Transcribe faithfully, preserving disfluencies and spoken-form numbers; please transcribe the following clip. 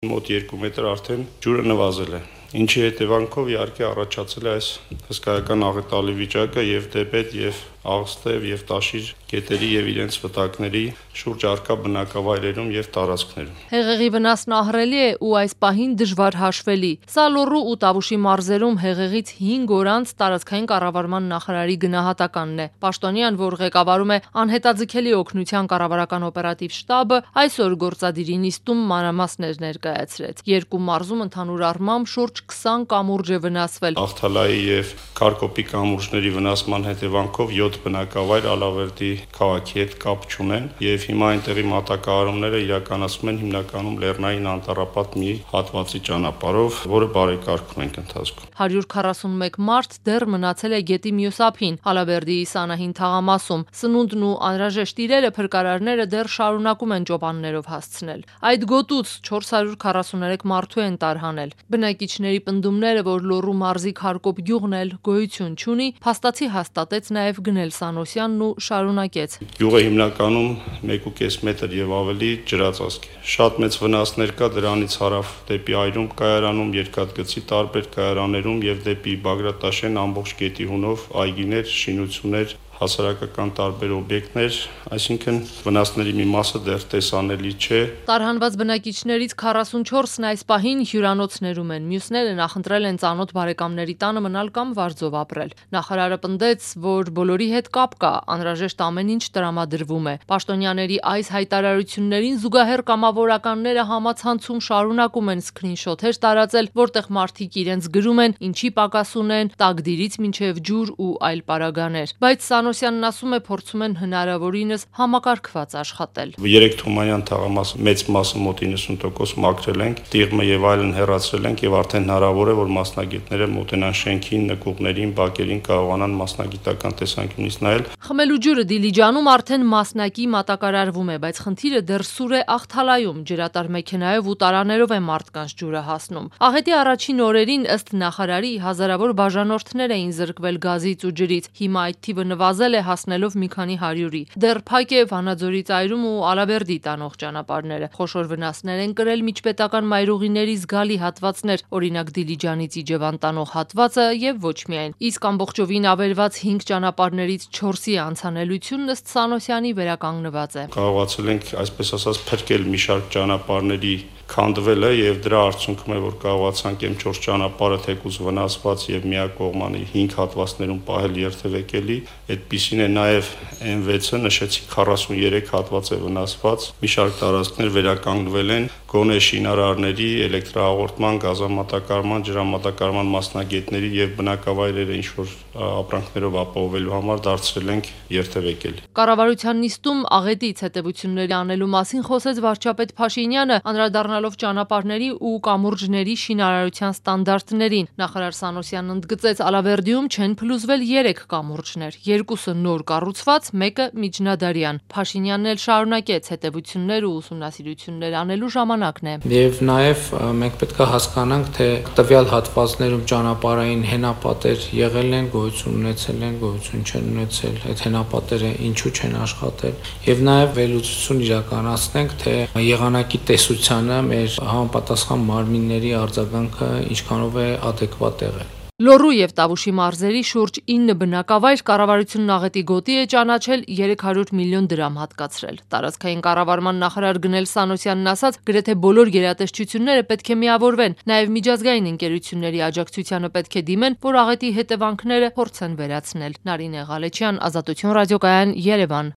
Մոտ երկու մետր արդեն ջուրը նվազել է, ինչի հետևանքով իհարկե առաջացել է այս հսկայական աղետալի վիճակը եւ դեպետ եւ աղստև եւ տաշիր գետերի եւ իրենց վտակների շուրջ առկա բնակավայրերում եւ տարածքներում։ Հեղեղի վնասն ահռելի է ու այս պահին դժվար հաշվելի։ Սա Լոռու ու Տավուշի մարզերում հեղեղից հինգ օր անց տարածքային կառավարման նախարարի գնահատականն է։ Պաշտոնյան, որ ղեկավարում է անհետաձգելի օգնության կառավարական օպերատիվ շտաբը, այսօր գործադիրի նիստում մանրամասներ ներկայացրեց։ Երկու մարզում ընդհանուր առմամբ շուրջ քսան կամուրջ է վնասվել։ Աղթալայի եւ Քարկոպի կամուրջների վնասման հետևանքով յոթ բնակավայր Ալավերդի քաղաքի հետ կապ չունեն եւ հիմա այնտեղի մատակարարումները իրականացվում են հիմնականում Լեռնային անտառապատ մի հատվածի ճանապարհով, որը բարեկարգում ենք ընթացքում։ հարյուր քառասունմեկ մարդ դեռ մնացել է գետի մյուս ափին, Ալավերդիի Սանահին թաղամասում։ Սնունդն ու անհրաժեշտ իրերը փրկարարները դեռ շարունակում են ճոպաններով հասցնել։ Այդ գոտուց չորս հարյուր քառասուներեք մարդու են տարհանել։ Բնակիչների պնդումները, որ Լոռու մարզի Քարկոպ գյուղն էլ գոյություն չունի, փաստացի հաստատեց նաեւ Գնել Սանոսյանն ու շարունակեց։ Գյուղը հիմնականում մեկ ու կես մետր եւ ավելի ջրածածկ է։ Շատ մեծ վնասներ կա դրանից հարավ դեպի Այրում կայարանում, Երկաթգծի տարբեր կայարաներում եւ դեպի Բագրատաշեն ամբողջ գետի հունով այգիներ, շինություններ, հասարակական տարբեր օբյեկտներ, այսինքն վնասների մի մասը դեռ տեսանելի չէ։ Տարհանված բնակիչներից քառասունչորսն այս պահին հյուրանոցներում են, մյուսները նախընտրել են ծանոթ բարեկամների տանը մնալ կամ վարձով ապրել։ Նախարարը պնդեց, որ բոլորի հետ կապ կա, անհրաժեշտ ամեն ինչ տրամադրվում է։ Պաշտոնյաների այս հայտարարություններին զուգահեռ կամավորականները համացանցում շարունակում են սքրինշոթեր տարածել, որտեղ մարդիկ իրենց գրում են, ինչի պակաս ունեն, տակդիրից մինչև ջուր ու այլ պարագաներ։ Բայց Սանոսյանն ասում է, փորձում են հնարավորինս համակարգված աշխատել։ Երեք Թումանյան թաղամասը մեծ մասը մոտ իննսուն տոկոս մաքրել ենք, տիղմը եւ այլն հեռացրել ենք եւ արդեն հնարավոր է, որ մասնագետները մոտենան շենքին, նկուղներին, բակերին կարողանան մասնագիտական տեսանկյունից նայել։ Խմելու ջուրը Դիլիջանում արդեն մասնակի մատակարարվում է, բայց խնդիրը դեռ սուր է Աղթալայում, ջրատար մեքենայով ու տարաներով է մարդկանց ջուրը հասնում։ Աղետի առաջին օրերին ըստ նախարարի հազարավոր բաժանորդներ էին զրկվել գազից ու ջրից, հիմա այդ թիվը նվազել է հասնելով մի քանի հարյուրի։ Դեռ փակ է Վանաձորից Այրում ու Ալավերդի տանող ճանապարհները։ Խոշոր վնասներ են կրել միջպետական մայրուղիների զգալի հատվածներ, օրինակ Դիլիջանից Իջևան տանող հատվածը եւ ոչ միայն։ Իսկ ամբողջովին ավերված հինգ ճանապարհներից չորսի անցանելությունն ըստ Սանոսյանի վերականգնված է։ Կարողացել ենք, այսպես ասած, փրկել մի շարք ճանապարհների քանդվելը եւ դրա արդյունքում է, որ կարողացանք M չորս ճանապարհը թեկուզ վնասված եւ միակողմանի հինգ հատվածներում պահել երթևեկելի, այդպիսին է նաեւ M վեցը նշեցի քառասուներեք հատված է վնասված, մի շարք տարածքներ վերականգնվել են, գոնե շինարարների, էլեկտրահաղորդման, գազամատակարարման, ջրամատակարարման մասնագետների եւ բնակավայրերը ինչ որ ապրանքներով ապահովելու համար դարձրել ենք երթևեկելի։ Կառավարության նիստում աղետից հետևությունների անելու մասին խոսեց վարչապետ Փաշինյանը, անդրադառնալով ճանապարհների ու կամուրջների շինարարության ստանդարտներին։ Նախարար Սանոսյանն ընդգծեց, Ալավերդիում չեն փլուզվել երեք կամուրջներ, երկուսը նոր կառուցված, մեկը միջնադարյան։ Փաշինյանն էլ շարունակեց, հետևություններ ու ուսումնասիրություններ անելու ժամանակն է։ Եվ նաև մենք պետք է հասկանանք, թե տվյալ հատվածներում ճանապարհային հենապատեր եղել են, գոյություն ունեցել են, գոյություն չեն ունեցել, այդ հենապատերը ինչու չեն աշխատել, եւ նաև վերլուծություն իրականացնենք, թե եղանակի տեսությանը մեր համապատասխան մարմինների արձագանքը ինչքանով է adekvat եղել։ Լոռու եւ Տավուշի մարզերի շուրջ ինը բնակավայր կառավարությունն աղետի գոտի է ճանաչել երեք հարյուր միլիոն դրամ հատկացրել։ Տարածքային կառավարման նախարար Գնել Սանոսյանն ասաց, գրեթե բոլոր գերատեսչությունները պետք է միավորվեն, նաեւ միջազգային ընկերությունների աջակցությանը պետք է դիմեն, որ աղետի հետևանքները փորձեն վերացնել։ Նարինե Ղալեչյան, Ազատություն ռադիոկայան, Երևան։